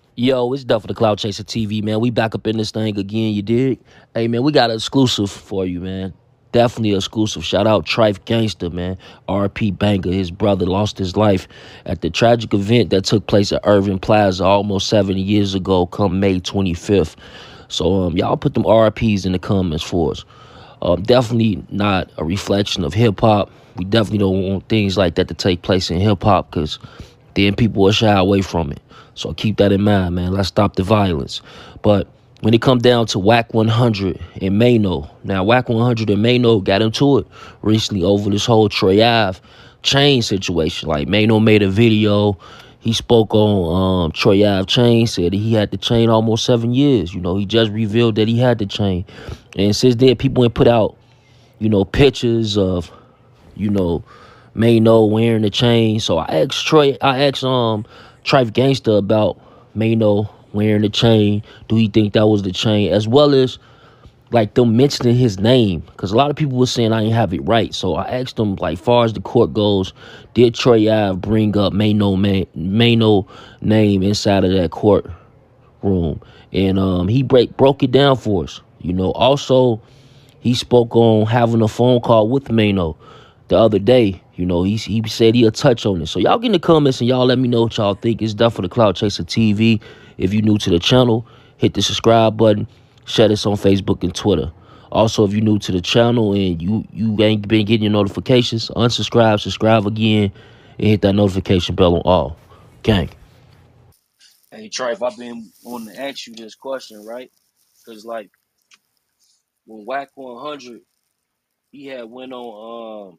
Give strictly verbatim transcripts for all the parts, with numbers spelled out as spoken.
Yo, it's Duff for the Cloud Chaser T V, man. We back up in this thing again, you dig? Hey, man, we got an exclusive for you, man. Definitely exclusive. Shout out Trife Gangster, man. R P Banger, his brother lost his life at the tragic event that took place at Irving Plaza almost seventy years ago, come May twenty-fifth. So, um, y'all put them R Ps in the comments for us. Um, definitely not a reflection of hip hop. We definitely don't want things like that to take place in hip hop because then people will shy away from it. So keep that in mind, man. Let's stop the violence. But when it come down to Whack one hundred and Mano, now Whack one hundred and Mano got into it recently over this whole Troy Ave chain situation. Like Mano made a video. He spoke on um, Troy Ave chain, said that he had the chain almost seven years. You know, he just revealed that he had the chain. And since then, people ain't put out, you know, pictures of, you know, Mano wearing the chain. So I asked Troy, I asked um Trife Gangster about Mano wearing the chain. Do he think that was the chain? As well as like them mentioning his name. Cause a lot of people were saying I didn't have it right. So I asked them, like, far as the court goes, did Troy Ave bring up Mano man Mano name inside of that court room? And um he break broke it down for us. You know, also he spoke on having a phone call with Mano the other day. You know, he, he said he'll touch on it. So y'all get in the comments and y'all let me know what y'all think. It's done for the Cloud Chaser T V. If you're new to the channel, hit the subscribe button. Share this on Facebook and Twitter. Also, if you're new to the channel and you, you ain't been getting your notifications, unsubscribe, subscribe again, and hit that notification bell on all. Gang. Hey, Trife, I've been wanting to ask you this question, right? Because, like, when Whack one hundred, he had went on um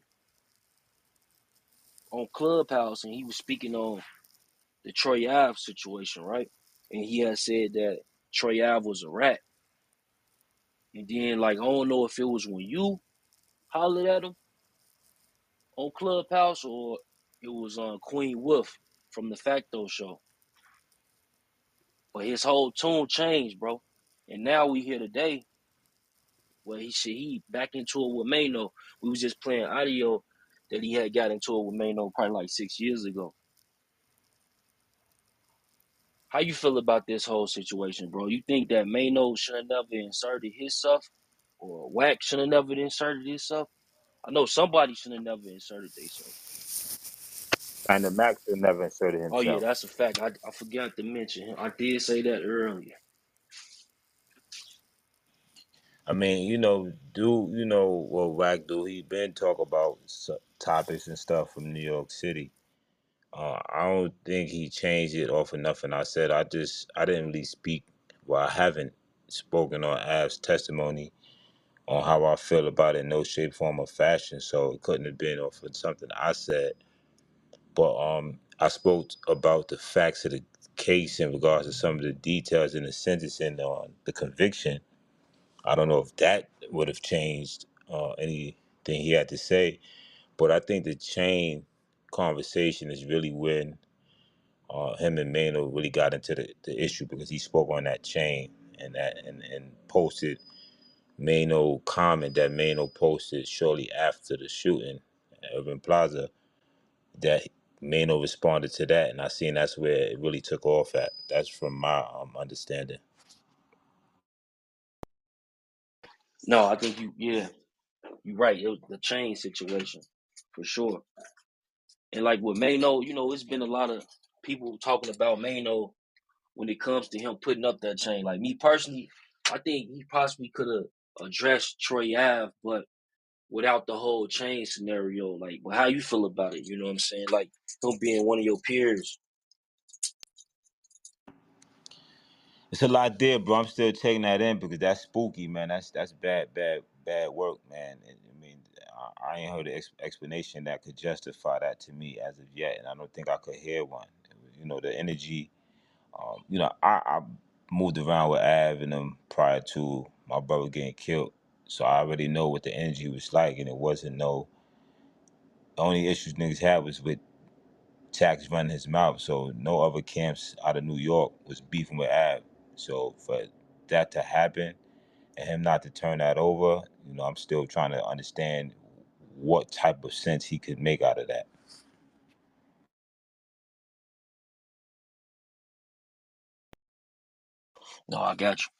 on Clubhouse and he was speaking on the Troy Ave situation, right? And he had said that Troy Ave was a rat. And then, like, I don't know if it was when you hollered at him on Clubhouse or it was on Queen Wolf from the Facto show. But his whole tune changed, bro. And now we here today where he said he back into it with Mano. We was just playing audio that he had got into it with Mano probably like six years ago. How you feel about this whole situation, bro? You think that Mano should have never inserted his stuff, or Wax should have never inserted his stuff? I know somebody should have never inserted their stuff. And the Max will never inserted Oh yeah, himself. that's a fact. I, I forgot to mention him. I did say that earlier. I mean, you know, do you know what Wack do? He been talk about s- topics and stuff from New York City. Uh, I don't think he changed it off of nothing I said. I just I didn't really speak. Well, I haven't spoken on Av's testimony on how I feel about it in no shape, form, or fashion. So it couldn't have been off of something I said. But um, I spoke about the facts of the case in regards to some of the details in the sentencing on the conviction. I don't know if that would have changed uh, anything he had to say, but I think the chain conversation is really when uh, him and Mano really got into the, the issue because he spoke on that chain and that and, and posted Mano comment that Mano posted shortly after the shooting at Urban Plaza that Mano responded to that, and I seen that's where it really took off at. That's from my um, understanding. No, I think you yeah, you're right. It was the chain situation for sure. And like with Mano, you know, it's been a lot of people talking about Mano when it comes to him putting up that chain. Like me personally, I think he possibly could have addressed Troy Ave, but without the whole chain scenario. Like, well, how you feel about it? You know what I'm saying? Like him being one of your peers. It's a lot there, bro. I'm still taking that in because that's spooky, man. That's that's bad, bad, bad work, man. And, I mean, I, I ain't heard an ex- explanation that could justify that to me as of yet, and I don't think I could hear one. You know, the energy. Um, you know, I, I moved around with Av and them prior to my brother getting killed, so I already know what the energy was like, and it wasn't no. The only issues niggas had was with Tax running his mouth, so no other camps out of New York was beefing with Av. So for that to happen and him not to turn that over, you know, I'm still trying to understand what type of sense he could make out of that. No, I got you.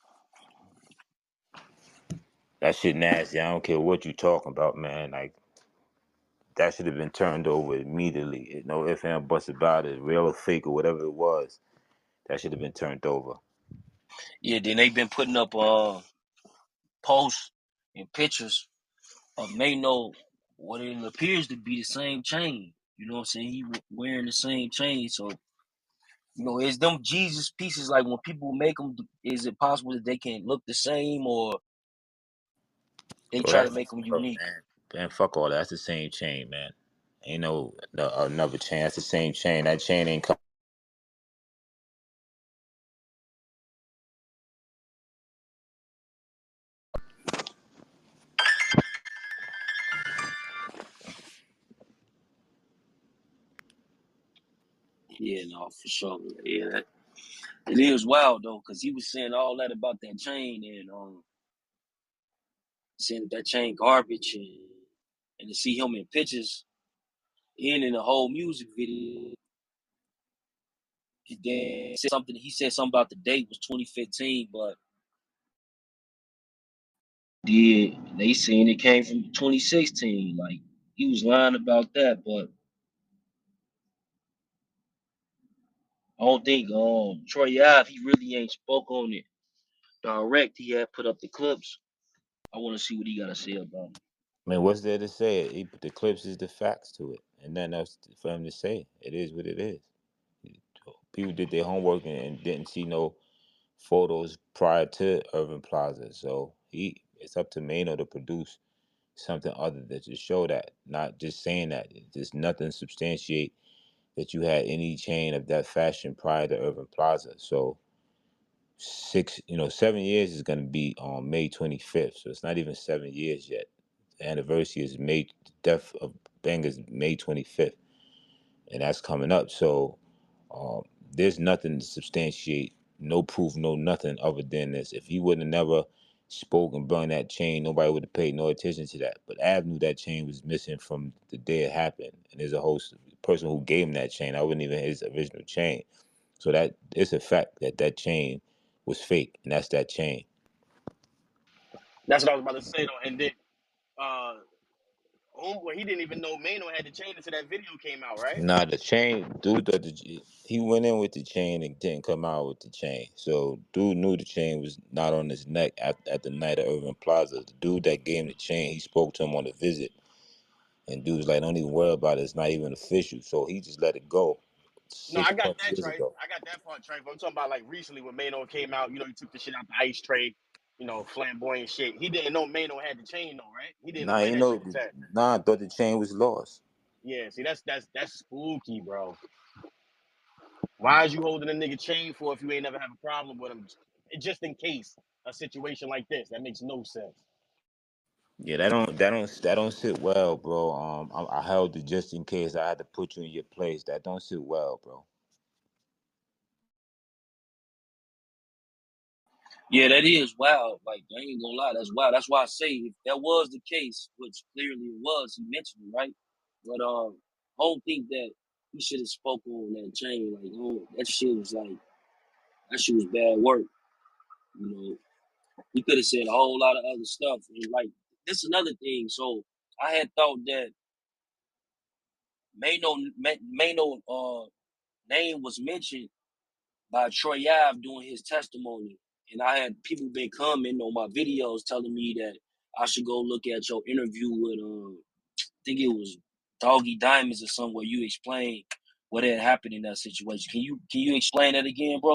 That shit nasty. I don't care what you talking about, man. Like that should have been turned over immediately. No ifs and buts about it, real or fake or whatever it was. That should have been turned over. Yeah, then they've been putting up uh posts and pictures of Mano what it appears to be the same chain. You know what I'm saying? He wearing the same chain. So, you know, is them Jesus pieces like when people make them, is it possible that they can look the same or they Bro, try to that's make them bro, unique? man. Man, fuck all that. That's the same chain, man. Ain't no, no another chain. That's the same chain. That chain ain't come. Yeah, no, for sure. Yeah, that, it is wild though, because he was saying all that about that chain and um saying that chain garbage and and to see him in pictures and in the whole music video. He then said something. He said something about the date was twenty fifteen, but did they saying it came from twenty sixteen? Like he was lying about that, but I don't think um Troy Ave he really ain't spoke on it direct. He had put up the clips. I want to see what he got to say about it. Man, what's there to say? He put the clips is the facts to it, and nothing else for him to say. It is what it is. People did their homework and, and didn't see no photos prior to Urban Plaza, so he it's up to Mano to produce something other than to show that, not just saying that. There's nothing substantiate that you had any chain of that fashion prior to Urban Plaza. So six, you know, seven years is going to be on May twenty-fifth. So it's not even seven years yet. The anniversary is May, the death of Bang is May twenty-fifth, and that's coming up. So um, there's nothing to substantiate, no proof, no nothing other than this. If he would have never spoke and burned that chain, nobody would have paid no attention to that. But Av knew that chain was missing from the day it happened, and there's a host person who gave him that chain. I wasn't even his original chain. So that it's a fact that that chain was fake, and that's that chain. That's what I was about to say though. And then uh homeboy, he didn't even know Mano had the chain until that video came out, right? Nah, the chain, dude, the, the, he went in with the chain and didn't come out with the chain. So, dude knew the chain was not on his neck at, at the night of Urban Plaza. The dude that gave him the chain, he spoke to him on a visit, and dude was like, "Don't even worry about it. It's not even official." So he just let it go No, six I got plus that years Trey. ago. I got that part Trey. But I'm talking about like recently when Mano came out, you know, he took the shit out the ice tray, you know, flamboyant shit. He didn't know Mano had the chain though, right? He didn't know Nah, where you that shit know, was at. nah, I thought the chain was lost. Yeah, see that's that's that's spooky, bro. Why is you holding a nigga chain for if you ain't never have a problem with him? Just in case a situation like this. That makes no sense. Yeah, that don't that don't that don't sit well, bro. Um, I, I held it just in case I had to put you in your place. That don't sit well, bro. Yeah, that is wild. Like I ain't gonna lie, that's wild. That's why I say if that was the case, which clearly it was, he mentioned it, right? But um, I don't think that he should have spoken on that chain. Like, oh, that shit was like that shit was bad work. You know, he could have said a whole lot of other stuff. And like this is another thing. So I had thought that Mano Mano uh name was mentioned by Troy Ave doing his testimony. And I had people been commenting on my videos telling me that I should go look at your interview with um I think it was Doggy Diamonds or somewhere you explained what had happened in that situation. Can you can you explain that again, bro?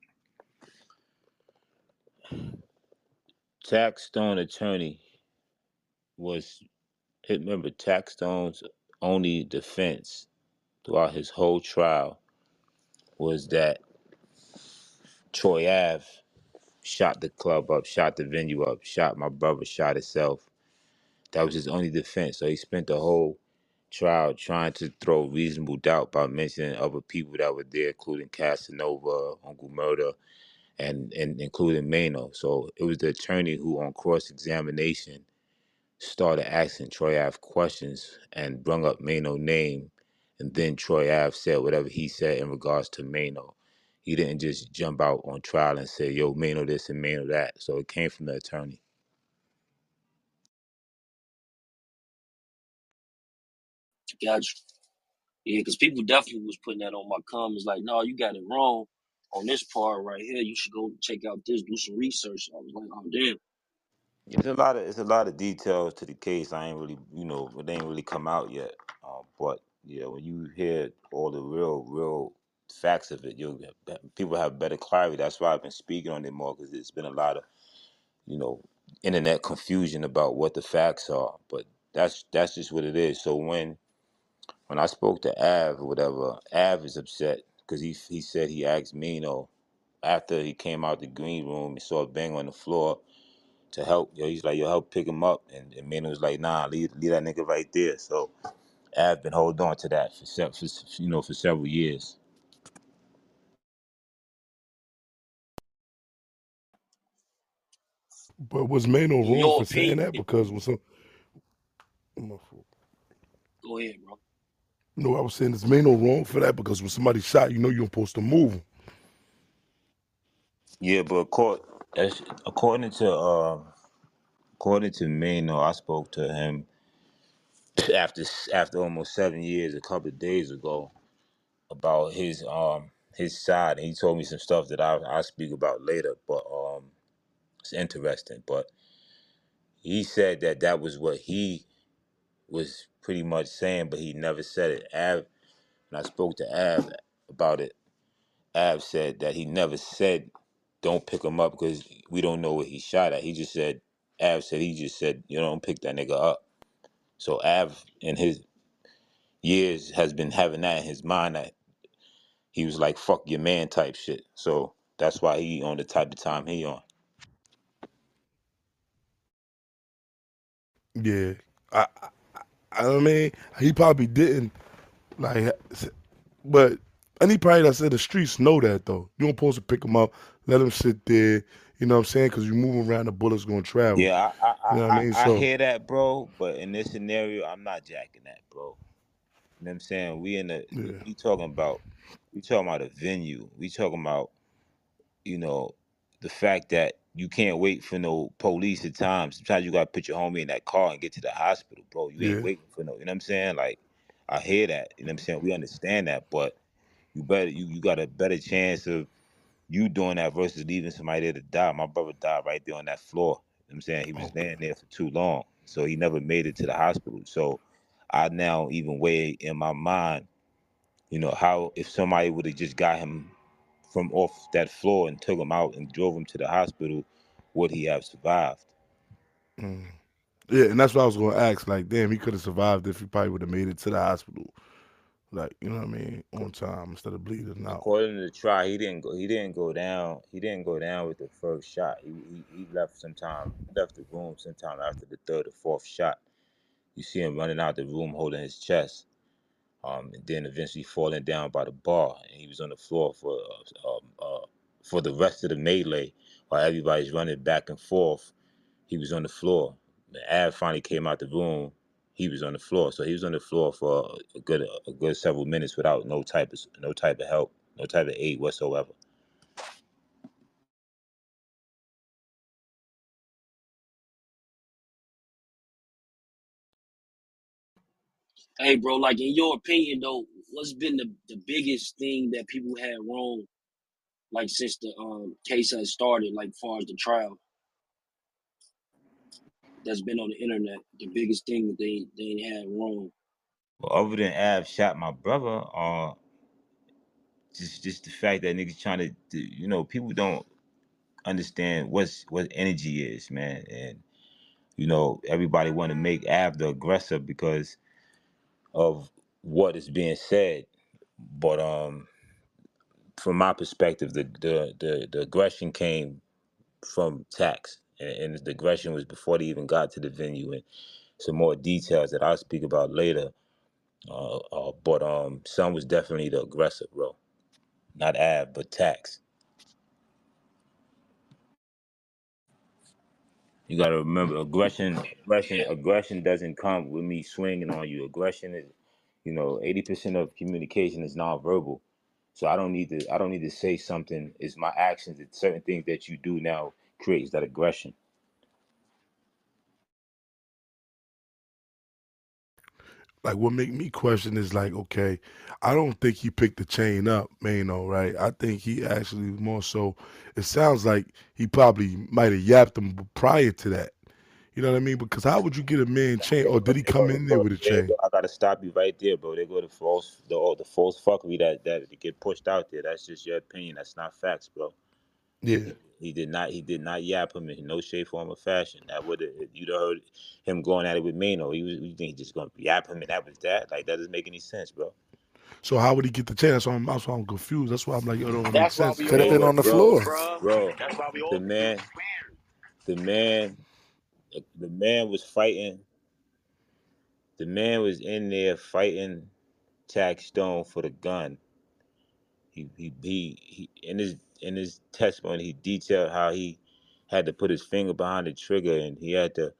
Tax Stone attorney was remember Tax Stone's only defense throughout his whole trial was that Troy Ave shot the club up, shot the venue up, shot my brother, shot himself. That was his only defense. So he spent the whole trial trying to throw reasonable doubt by mentioning other people that were there, including Casanova, Uncle Murder, and, and including Mano. So it was the attorney who, on cross-examination, started asking Troy Ave questions and brung up Mano's name. And then Troy Ave said whatever he said in regards to Mano. He didn't just jump out on trial and say, yo, Mano this and Mano that. So it came from the attorney. Gotcha. Yeah, because people definitely was putting that on my comments, like, no, you got it wrong on this part right here. You should go check out this, do some research. I was like, oh damn. It's a lot of it's a lot of details to the case. I ain't really, you know, it ain't really come out yet. Um, but yeah, when you hear all the real, real facts of it, you'll people have better clarity. That's why I've been speaking on it more because it's been a lot of, you know, internet confusion about what the facts are. But that's that's just what it is. So when when I spoke to Av or whatever, Av is upset because he he said he asked Mino after he came out the green room, he saw a bang on the floor to help. Yo, he's like, yo, help pick him up. And, and Mano was like, nah, leave, leave that nigga right there. So I've been holding on to that for, se- for you know for several years. But was Mano In wrong your for saying opinion, that? Because when some, my fault. go ahead, bro. No, I was saying is Mano wrong for that because when somebody shot, you know you're supposed to move 'em. Yeah, but according, according to uh, according to Mano, I spoke to him after after almost seven years, a couple of days ago, about his um his side, and he told me some stuff that I I speak about later. But um, it's interesting. But he said that that was what he was pretty much saying, but he never said it. Av, when I spoke to Av about it, Av said that he never said don't pick him up because we don't know what he shot at. He just said, Av said he just said, you know, don't pick that nigga up. So Av in his years has been having that in his mind that he was like fuck your man type shit. So that's why he on the type of time he on. Yeah, I, I, I mean, he probably didn't like, but anybody that's in the streets know that though. You don't supposed to pick him up, let him sit there. You know what I'm saying? Because you move around, the bullet's gonna travel. Yeah, I I, You know what I I mean? I I So hear that, bro. But in this scenario, I'm not jacking that, bro. You know what I'm saying? We in the we, yeah, we talking about we talking about a venue. We talking about, you know, the fact that you can't wait for no police at times. Sometimes you gotta put your homie in that car and get to the hospital, bro. You ain't yeah, waiting for no, you know what I'm saying? Like, I hear that. You know what I'm saying? We understand that, but you better you you got a better chance of you doing that versus leaving somebody there to die. My brother died right there on that floor. You know what I'm saying? He was okay, laying there for too long. So he never made it to the hospital. So I now even weigh in my mind, you know, how if somebody would have just got him from off that floor and took him out and drove him to the hospital, would he have survived? mm. Yeah, and that's what I was gonna ask. Like, damn, he could have survived if he probably would have made it to the hospital. Like, you know what I mean, on time instead of bleeding out. According to the trial, he didn't go. He didn't go down. He didn't go down with the first shot. He he, he left sometime. He left the room sometime after the third or fourth shot. You see him running out the room holding his chest, um, and then eventually falling down by the bar, and he was on the floor for uh, um, uh, for the rest of the melee while everybody's running back and forth. He was on the floor. The Av finally came out the room. He was on the floor, so he was on the floor for a good a good several minutes without no type of no type of help, no type of aid whatsoever. Hey, bro, like in your opinion though, what's been the, the biggest thing that people had wrong, like since the um case has started, like far as the trial that's been on the internet, the biggest thing that they they had wrong. But other than Av shot my brother, uh, just just the fact that niggas trying to, do- you know, people don't understand what's what energy is, man, and you know everybody want to make Av the aggressor because of what is being said, but um, from my perspective, the the the, the aggression came from tax, and, and the aggression was before they even got to the venue, and some more details that I'll speak about later. Uh, uh, but um, Son was definitely the aggressor, bro. Not Ab, but tax. You gotta remember, aggression, aggression, aggression doesn't come with me swinging on you. Aggression is, you know, eighty percent of communication is nonverbal. So I don't need to I don't need to say something. It's my actions. It's certain things that you do now creates that aggression. Like what make me question is like, okay, I don't think he picked the chain up, Mano, right? I think he actually more so. It sounds like he probably might have yapped him prior to that. You know what I mean? Because how would you get a man chain, or did he come in there Bro, with a there you chain? go. I gotta stop you right there, bro. They go to false the all the false fuckery that that get pushed out there. That's just your opinion. That's not facts, bro. Yeah. He, he did not he did not yap him in no shape, form, or fashion. That would have you'd have heard him going at it with Mano. He was you think he just gonna yap him and that was that? Like that doesn't make any sense, bro. So how would he get the chain? That's why I'm, that's why I'm confused. That's why I'm like, yo, it don't make That's why sense. we Could have all been on the Bro, confused, floor. bro. bro, That's why we the all man confused. It's the man the man was fighting the man was in there fighting Tax Stone for the gun. He he he, he in his in his testimony he detailed how he had to put his finger behind the trigger and he had to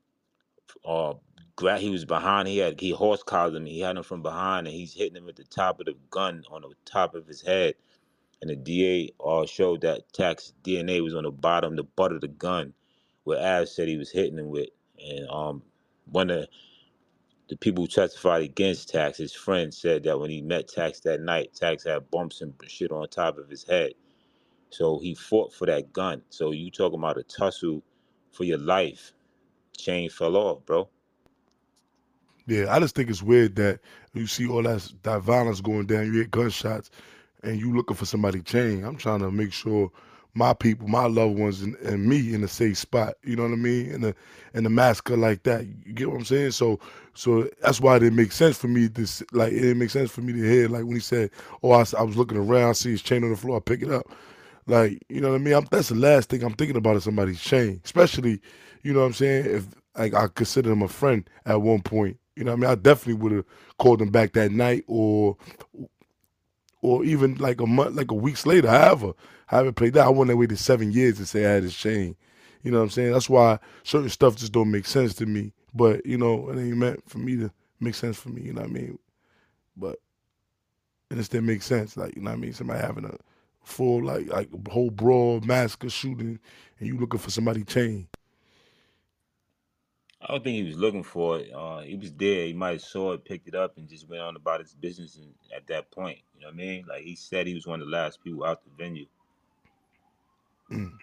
uh grab he was behind he had he horse collared him, he had him from behind and he's hitting him at the top of the gun on the top of his head. And the D A uh showed that Tax D N A was on the bottom, the butt of the gun where Av said he was hitting him with. And um one of the people who testified against Tax, his friend, said that when he met Tax that night, Tax had bumps and shit on top of his head. So he fought for that gun. So you talking about a tussle for your life. Chain fell off, bro. Yeah, I just think it's weird that you see all that that violence going down. You hear gunshots, and you looking for somebody chain. I'm trying to make sure my people, my loved ones, and, and me in a safe spot. You know what I mean? In a in a massacre like that. You get what I'm saying? So so that's why it didn't make sense for me to s- like it didn't make sense for me to hear like when he said, "Oh, I, s- I was looking around, I see his chain on the floor, I pick it up." Like, you know what I mean? I'm, that's the last thing I'm thinking about is somebody's chain. Especially, you know what I'm saying? If like I consider him a friend at one point. You know what I mean? I definitely would have called him back that night or or even like a month, like a weeks later. However, I haven't played that. I wouldn't have waited seven years to say I had his chain. You know what I'm saying? That's why certain stuff just don't make sense to me. But, you know, it ain't meant for me to make sense for me, you know what I mean? But it just didn't make sense. Like, you know what I mean? Somebody having a full like like whole brawl, massacre, shooting, and you looking for somebody chain. I don't think he was looking for it. Uh, he was there. He might have saw it, picked it up, and just went on about his business. And at that point, you know what I mean? Like he said, he was one of the last people out the venue. Mm.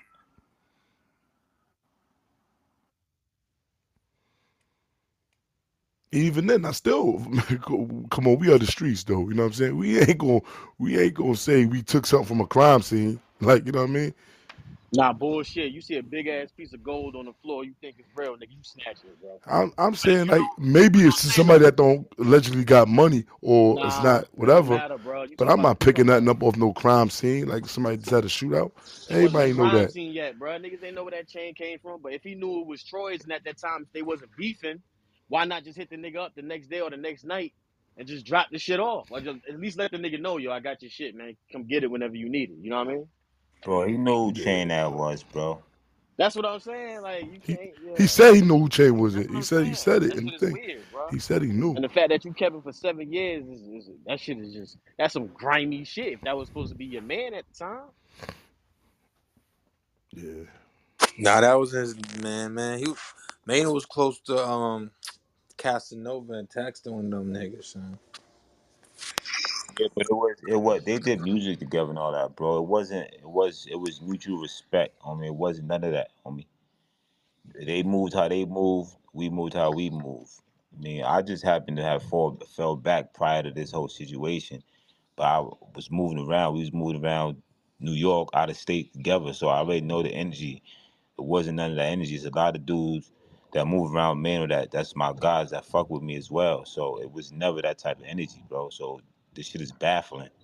Even then, I still come on. We are the streets, though. You know what I'm saying? We ain't gonna we ain't gonna say we took something from a crime scene. Like, you know what I mean? Nah, bullshit. You see a big ass piece of gold on the floor, you think it's real, nigga. You snatch it, bro. I'm I'm But if saying you like don't, maybe but it's I'm just saying, somebody look, that don't allegedly got money or it's nah, not it don't whatever. matter, bro. You But talking I'm about not you picking talking about nothing up off no crime scene. Like somebody just had a shootout. it wasn't a Everybody know crime that. scene yet, bro. Niggas ain't know where that chain came from. But if he knew it was Troy's and at that time if they wasn't beefing, why not just hit the nigga up the next day or the next night and just drop the shit off? Or just at least let the nigga know, yo, I got your shit, man. Come get it whenever you need it. You know what I mean? Bro, he knew who Yeah. chain that was, bro. That's what I'm saying. Like you He can't, he yeah. said he knew who chain was That's it. what He I'm said he saying. said it That in shit the is thing. weird, bro. He said he knew. And the fact that you kept it for seven years is, is that shit is just that's some grimy shit. If that was supposed to be your man at the time, Yeah. Nah, that was his man, man. He Maynard was close to um Casanova and Texter and them niggas, son. Yeah, but it was it was they did music together and all that, bro. It wasn't it was it was mutual respect. I mean, it wasn't none of that, homie. They moved how they moved. We moved how we moved. I mean, I just happened to have fall fell back prior to this whole situation, but I was moving around. We was moving around New York, out of state together, so I already know the energy. It wasn't none of that energy. It's a lot of dudes that move around, man. That that's my guys that fuck with me as well. So it was never that type of energy, bro. So this shit is baffling.